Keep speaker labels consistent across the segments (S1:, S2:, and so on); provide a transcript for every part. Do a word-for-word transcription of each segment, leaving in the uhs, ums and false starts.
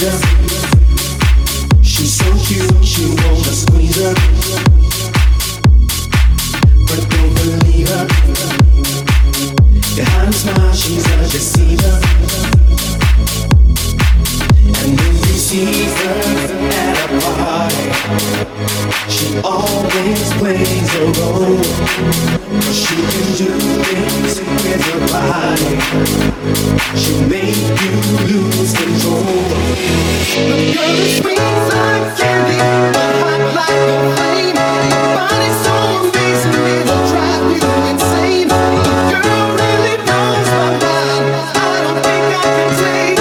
S1: her. She's so cute, you wanna squeeze her, but don't believe her. Behind a smile, she's a deceiver. And if you see her at a party, she always plays a role. She can do things with her body. She'll make you lose control. The girl is sweet like candy, but hot like a flame. Her body's so amazing, it'll drive you insane. The girl really blows my mind. I don't think I can take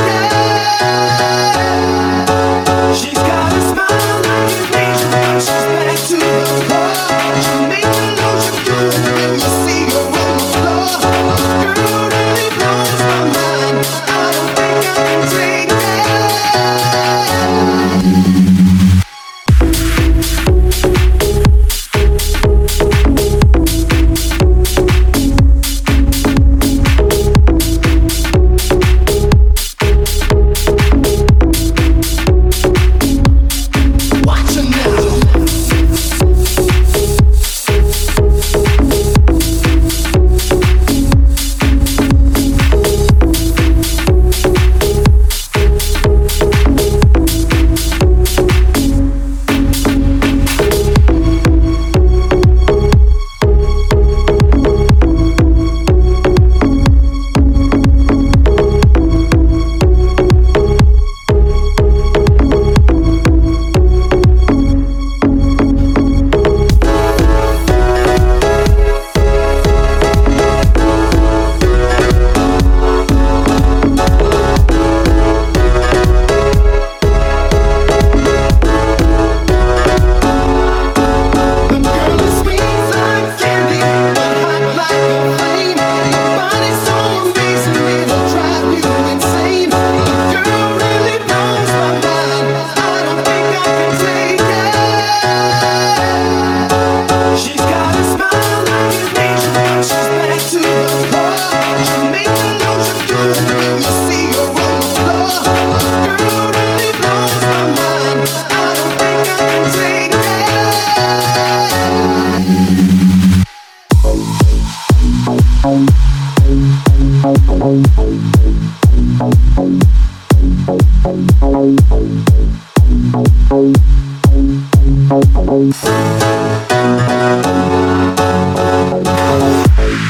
S1: it. She's got a smile like an angel when she's back to the core. She'll make you lose your cool when you see her on the floor. The girl really blows my mind. I don't think I can take it.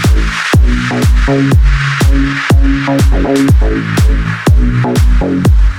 S2: Hey.